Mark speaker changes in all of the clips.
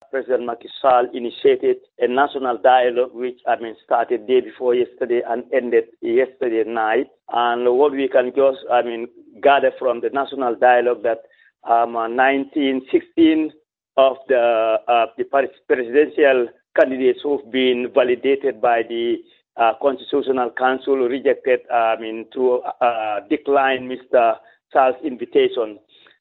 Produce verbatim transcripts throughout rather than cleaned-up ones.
Speaker 1: President Macky Sall initiated a national dialogue, which I mean started day before yesterday and ended yesterday night. And what we can just I mean gather from the national dialogue that um, nineteen, sixteen of the uh, the presidential candidates who've been validated by the uh, Constitutional Council rejected, I mean, to uh, decline Mister Sall's invitation.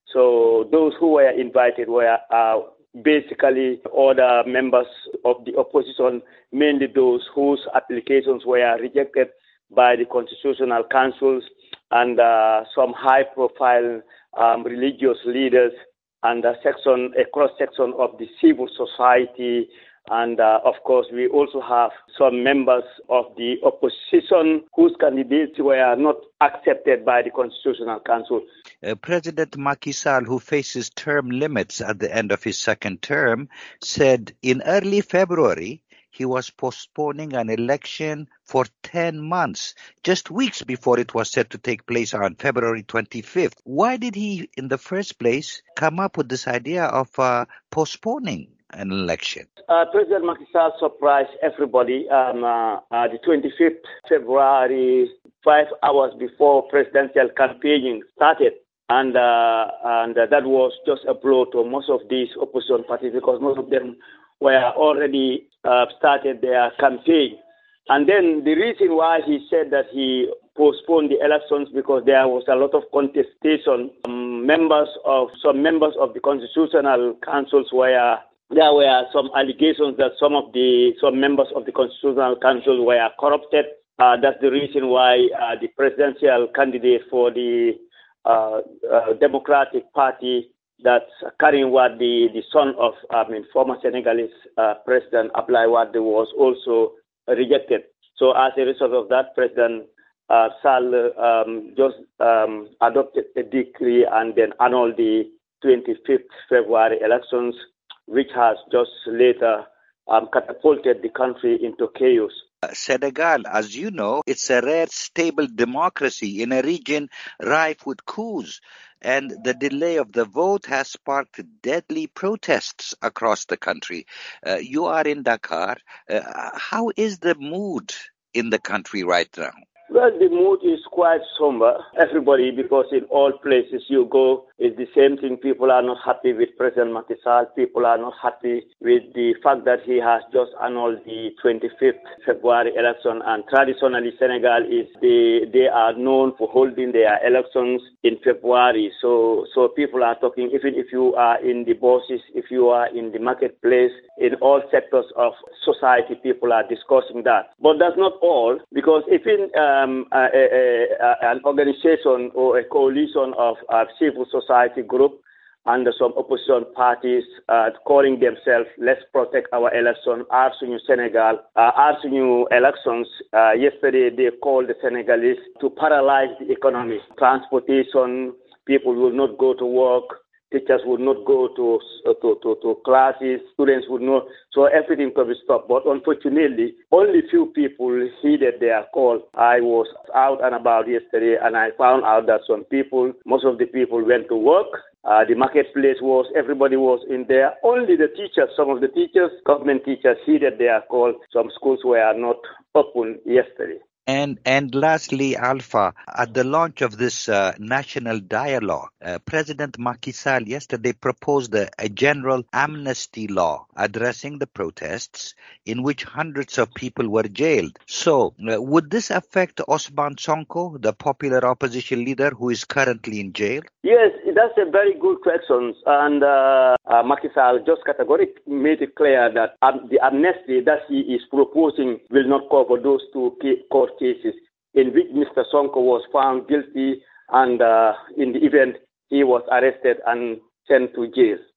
Speaker 1: So those who were invited were uh, basically other members of the opposition, mainly those whose applications were rejected by the Constitutional Councils, and uh, some high-profile um, religious leaders, and a section, a cross-section of the civil society. And, uh, of course, we also have some members of the opposition whose candidates were not accepted by the Constitutional Council.
Speaker 2: Uh, President Macky Sall, who faces term limits at the end of his second term, said in early February he was postponing an election for ten months, just weeks before it was set to take place on February twenty-fifth. Why did he, in the first place, come up with this idea of uh, postponing an election?
Speaker 1: Uh, President Macky Sall surprised everybody um, uh, uh, the twenty-fifth of February, five hours before presidential campaigning started. And, uh, and uh, that was just a blow to most of these opposition parties, because most of them were already uh, started their campaign. And then the reason why he said that he postponed the elections, because there was a lot of contestation. Um, members of some members of the Constitutional Councils were there were some allegations that some of the some members of the Constitutional Council were corrupted. Uh, that's the reason why uh, the presidential candidate for the uh, uh, Democratic Party, that's Karim Wade, the, the son of I mean former Senegalese uh, President Abdoulaye Wade, was also rejected. So as a result of that, President uh, Sall um, just um, adopted a decree and then annulled the twenty-fifth February elections, which has just later um, catapulted the country into chaos.
Speaker 2: Uh, Senegal, as you know, it's a rare, stable democracy in a region rife with coups, and the delay of the vote has sparked deadly protests across the country. Uh, you are in Dakar. Uh, how is the mood in the country right now?
Speaker 1: Well, the mood is quite somber. Everybody, because in all places you go, it's the same thing. People are not happy with President Macky Sall. People are not happy with the fact that he has just annulled the twenty-fifth February election. And traditionally, Senegal is the, they are known for holding their elections in February. So, so people are talking, even if you are in the buses, if you are in the marketplace, in all sectors of society, people are discussing that. But that's not all, because even um, a, a, a, an organization or a coalition of uh, civil society group and some opposition parties uh, calling themselves Let's Protect Our Election, Aar Suñu Senegal, uh, Aar Suñu Elections. Uh, yesterday they called the Senegalese to paralyze the economy. Transportation, people will not go to work. Teachers would not go to, to, to, to classes, students would not, so everything could be stopped. But unfortunately, only few people heeded their call. I was out and about yesterday, and I found out that some people, most of the people went to work. Uh, the marketplace was, everybody was in there. Only the teachers, some of the teachers, government teachers heeded their call. Some schools were not open yesterday.
Speaker 2: And and lastly, Alpha, at the launch of this uh, national dialogue, uh, President Macky Sall yesterday proposed a, a general amnesty law addressing the protests in which hundreds of people were jailed. So, uh, would this affect Ousmane Sonko, the popular opposition leader who is currently in jail?
Speaker 1: Yes, that's a very good question. And uh, uh, Macky Sall just categorically made it clear that um, the amnesty that he is proposing will not cover those two court cases in which Mister Sonko was found guilty, and uh, in the event he was arrested and sent to jail.